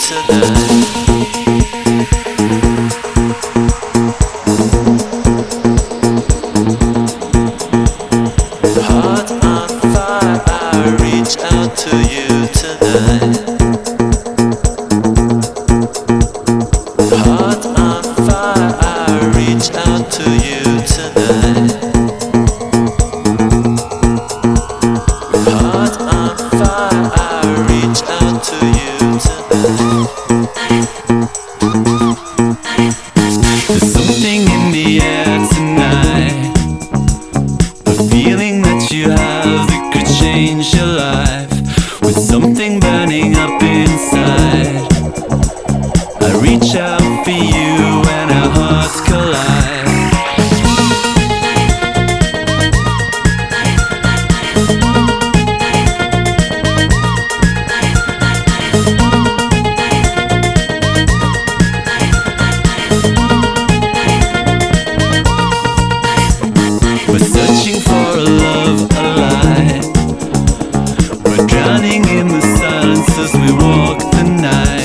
tonight. Heart on fire, I reach out to you tonight. Heart on fire, I reach out to you tonight. Heart on fire, I reach out to you tonight. There's something in the air tonight, a feeling that you have that could change your life. With something burning up inside, I reach out for you and our hearts collide. We're searching for a love, a light. We're drowning in the silence as we walk the night.